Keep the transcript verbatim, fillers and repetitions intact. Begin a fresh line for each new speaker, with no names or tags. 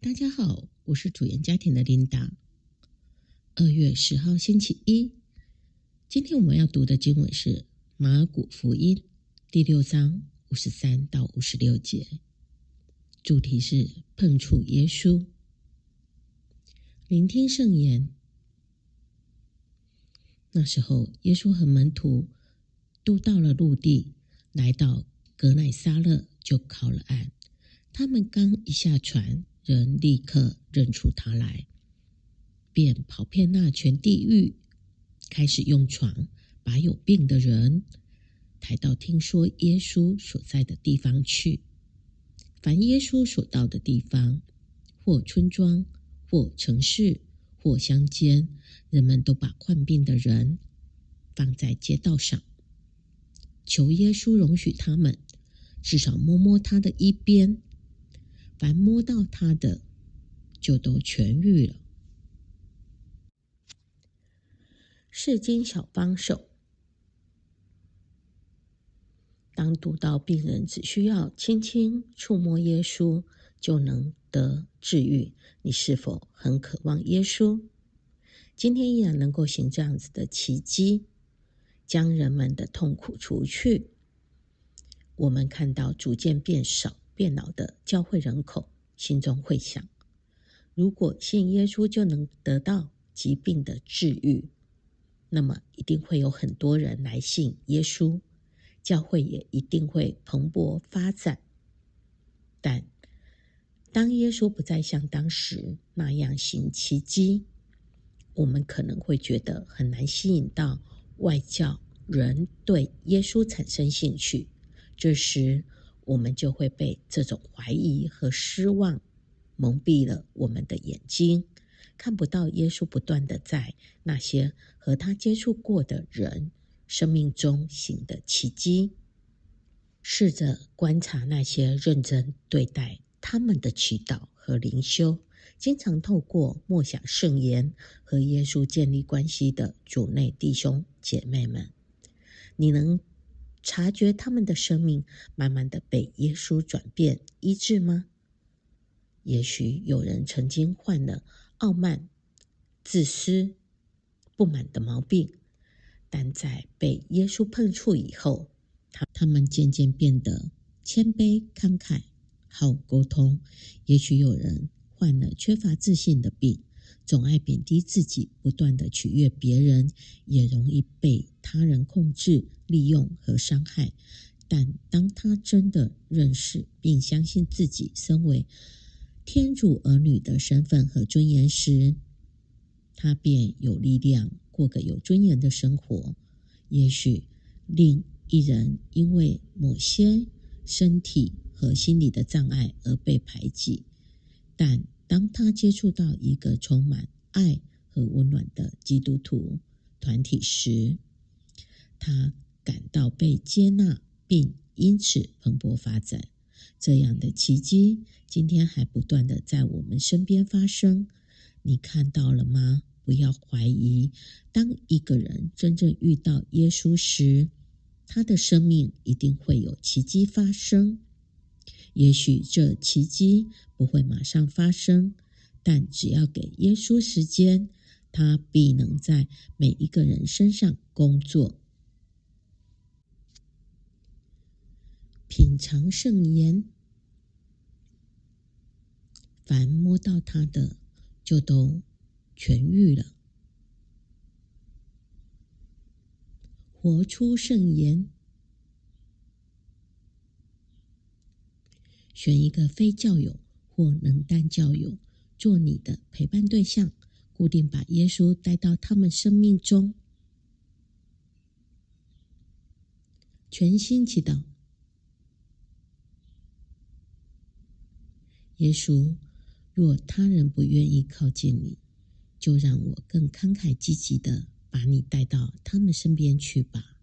大家好，我是主研家庭的琳达。二月十号星期一，今天我们要读的经文是马尔谷福音第六章五十三到五十六节，主题是碰触耶稣。聆听圣言。那时候，耶稣和门徒都到了陆地，来到革乃撒勒，就靠了岸。他们刚一下船，人立刻认出他来，便跑遍那全地域，开始用床把有病的人抬到听说耶稣所在的地方去。凡耶稣所到的地方，或村庄，或城市，或乡间，人们都把患病的人放在街道上，求耶稣容许他们至少摸摸他的衣边。凡摸到他的，就都痊愈了。释经小帮手。当读到病人只需要轻轻触摸耶稣就能得治愈，你是否很渴望耶稣今天依然能够行这样子的奇迹，将人们的痛苦除去？我们看到逐渐变少变老的教会人口，心中会想，如果信耶稣就能得到疾病的治愈，那么一定会有很多人来信耶稣，教会也一定会蓬勃发展。但当耶稣不再像当时那样行奇迹，我们可能会觉得很难吸引到外教人对耶稣产生兴趣。这时我们就会被这种怀疑和失望蒙蔽了我们的眼睛，看不到耶稣不断的在那些和他接触过的人生命中行的奇迹。试着观察那些认真对待他们的祈祷和灵修，经常透过默想圣言和耶稣建立关系的主内弟兄姐妹们，你能察觉他们的生命慢慢的被耶稣转变医治吗？也许有人曾经患了傲慢、自私、不满的毛病，但在被耶稣碰触以后，他们渐渐变得谦卑、慷慨、好沟通。也许有人患了缺乏自信的病，总爱贬低自己，不断的取悦别人，也容易被他人控制、利用和伤害。但当他真的认识并相信自己身为天主儿女的身份和尊严时，他便有力量过个有尊严的生活。也许另一人因为某些身体和心理的障碍而被排挤，但当他接触到一个充满爱和温暖的基督徒团体时，他感到被接纳，并因此蓬勃发展。这样的奇迹今天还不断的在我们身边发生，你看到了吗？不要怀疑，当一个人真正遇到耶稣时，他的生命一定会有奇迹发生。也许这奇迹不会马上发生，但只要给耶稣时间，他必能在每一个人身上工作。品尝圣言。凡摸到他的，就都痊愈了。活出圣言。选一个非教友或能单教友做你的陪伴对象，固定把耶稣带到他们生命中。全心祈祷。耶稣，若他人不愿意靠近你，就让我更慷慨积极的把你带到他们身边去吧。